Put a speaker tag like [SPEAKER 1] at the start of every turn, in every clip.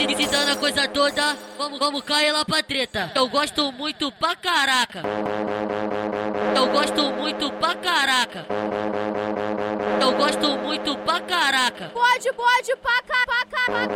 [SPEAKER 1] Citando a coisa toda, vamos cair lá pra treta. Eu gosto muito pra caraca. Eu gosto muito pra caraca. Eu gosto muito pra caraca.
[SPEAKER 2] Pode pra caraca.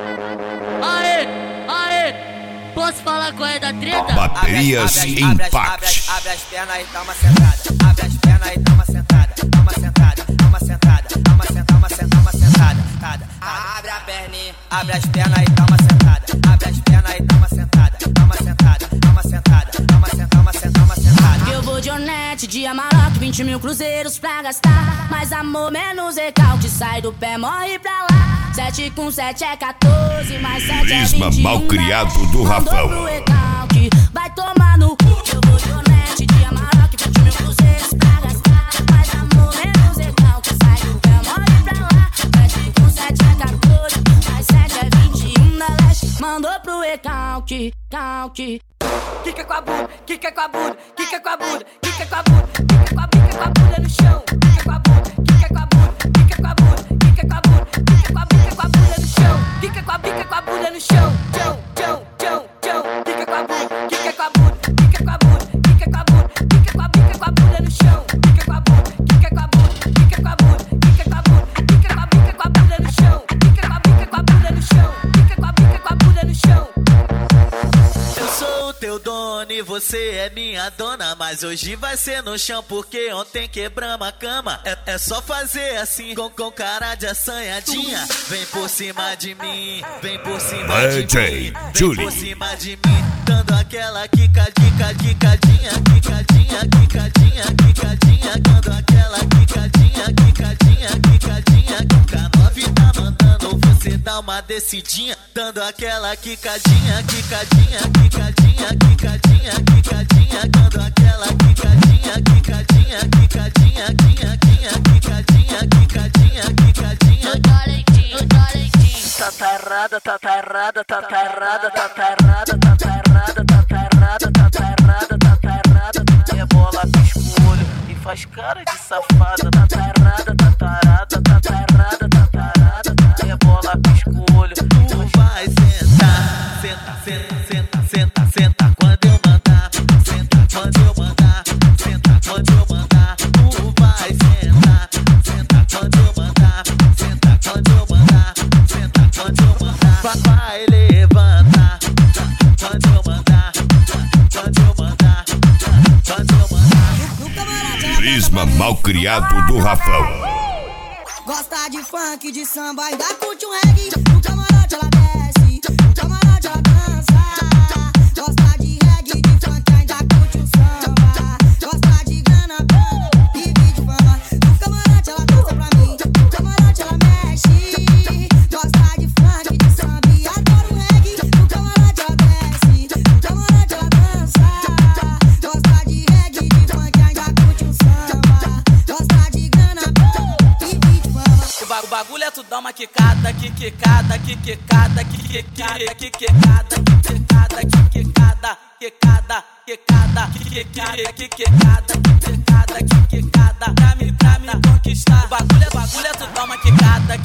[SPEAKER 1] Aê! Posso falar qual é da treta?
[SPEAKER 3] Baterias Impact.
[SPEAKER 4] Abre as pernas e dá uma sentada. Abre as pernas e dá uma sentada. Dá uma sentada, dá uma sentada. Dá uma sentada. Abre a perninha, abre as pernas e dá uma sentada. Abre as pernas e dá uma sentada. Dá uma sentada, dá uma sentada. Dá uma sentada.
[SPEAKER 5] Eu vou de Onete, de Amarok, 20 mil cruzeiros pra gastar. Mais amor, menos recalque, sai do pé, morre pra lá. 7 com 7 é 14, mais 7 é 21.
[SPEAKER 3] Prisma mal criado do Rafão.
[SPEAKER 5] Vai tomar no cu. Eu vou de Onete, de Amarok, 20 mil cruzeiros pra gastar. Mais amor, menos recalque, sai do pé, morre pra lá. 7 com 7 é 14, mais 7 é 21 na leste. Mandou pro recalque, calque.
[SPEAKER 4] Quica com a bunda, quica com a bunda, quica com a bunda, quica com a bunda, quica com a bunda no chão. Quica com a bunda, quica com a bunda, quica com a bunda, quica com a bunda, quica com a bunda no chão. Quica com a bunda no chão. Tchão. Quica com a bunda, quica com a bunda, quica com a bunda, quica com a bunda, quica com a bunda no chão. Quica com a bunda, quica com a bunda, quica com a bunda, quica com a bunda, quica com a bunda no chão. Quica com a bunda no chão. Quica com a bunda no chão.
[SPEAKER 6] Eu sou o teu dono e você é minha dona, mas hoje vai ser no chão porque ontem quebramos a cama. É só fazer assim com cara de assanhadinha. Vem por cima de mim, vem por cima de mim, vem por cima de mim, dando aquela quicadinha, dando aquela quicadinha. Que o K9 tá mandando você dar uma descidinha, dando aquela quicadinha, dando aquela quicadinha. Tá errada. Rebola, pisca o olho e faz cara de safada. Tá errada. Rebola, pisca o olho. Tu vai senta quando eu mandar. Senta quando eu mandar. Tu vai sentar quando eu mandar. Senta quando eu mandar. Vai levantar quando eu mandar.
[SPEAKER 3] Prisma mal criado do Rafão.
[SPEAKER 7] Gosta de funk, de samba, ainda curte um reggae. No camarote ela desce, no camarote ela dança. Gosta de reggae, de funk, ainda curte um samba. Gosta de grana, e vídeo fama. No camarote ela dança pra mim, no camarote ela mexe. Gosta de funk, de samba e adora um reggae. No camarote ela desce, no camarote ela dança. Gosta de reggae, de funk, ainda curte um samba. Gosta de grana, e vídeo fama.
[SPEAKER 6] O bagulho é tu dar uma quicada, quicada, pra me conquistar. O bagulho é tu dar uma quicada,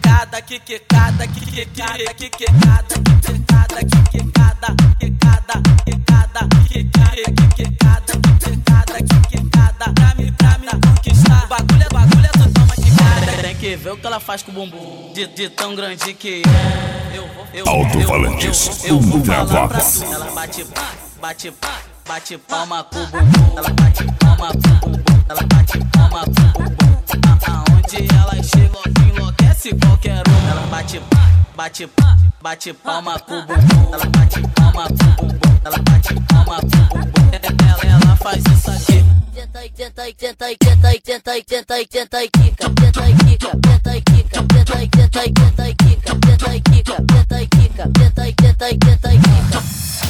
[SPEAKER 6] pra me conquistar. O bagulho é tu dar uma quicada. Tem que ver o que ela faz com o bumbum, de tão grande que é.
[SPEAKER 3] Alto-falantes,
[SPEAKER 6] eu vou
[SPEAKER 3] Ultra
[SPEAKER 6] falar pra
[SPEAKER 3] Vox.
[SPEAKER 6] tu. Ela bate palma com o bumbum. Ela bate palma com o bumbum. Ela bate palma com o bumbum. Aonde ela chega, enlouquece qualquer um. Ela bate palma com o bumbum. Ela bate palma com o bumbum. Ela bate palma com o bumbum. Ela faz isso aqui.
[SPEAKER 1] Tenta e quica. Tenta e quica.